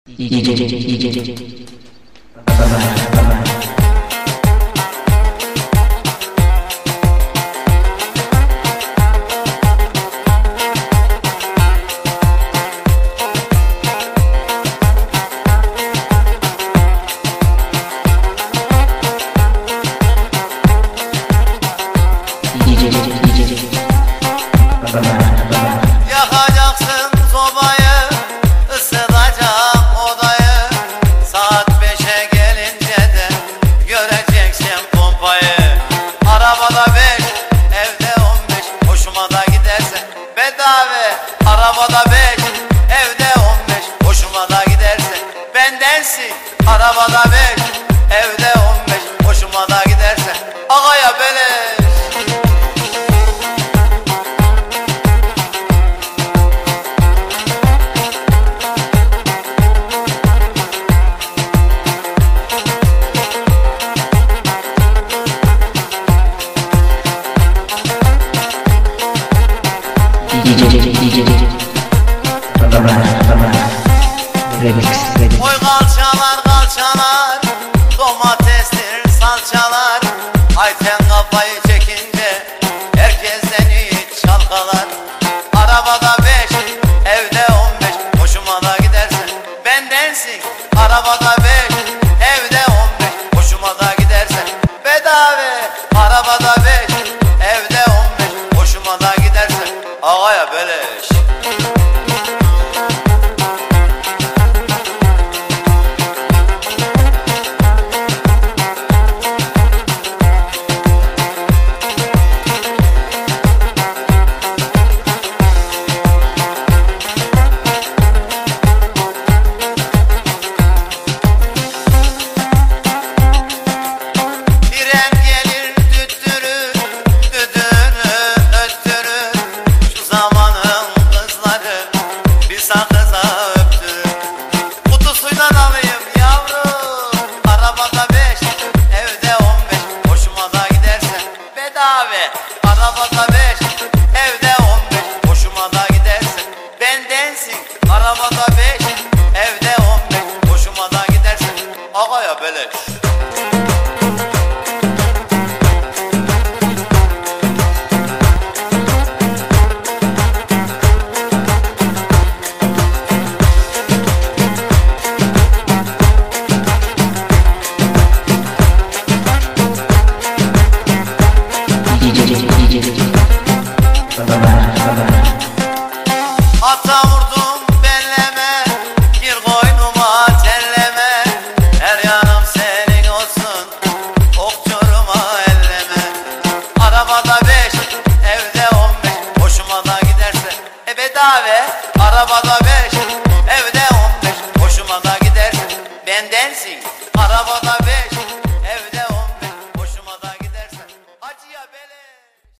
DJ. Yakacaksın sobayı, ısıtacak odayı. Saat 5'e gelince de göreceksin pompayı. Arabada 5, evde 15, hoşuma da giderse bedava. Arabada 5, evde 15, hoşuma da giderse bendensin. Arabada 5, evde 15, hoşuma da giderse ağaya beleş. Oy kalçalar, domatesler, salçalar. Ayten kafayı çekince herkesten iyi çalkalar. Arabada 5, evde 15, hoşuma da giderse bendensin. Arabada 5, evde 15, hoşuma da giderse bedava. Arabada 5, evde 15, hoşuma da giderse ağaya beleş. Arabada 5, evde 15, hoşuma da giderse bendensin. Arabada 5, evde 15, hoşuma da giderse ağaya beleş. Ata vurdum belleme, gir koynuma terleme. Her yanım senin olsun, okçuruma elleme. Arabada 5, evde 15, hoşuma da giderse bedava. Arabada 5, evde 15, hoşuma da giderse bendensin. Arabada 5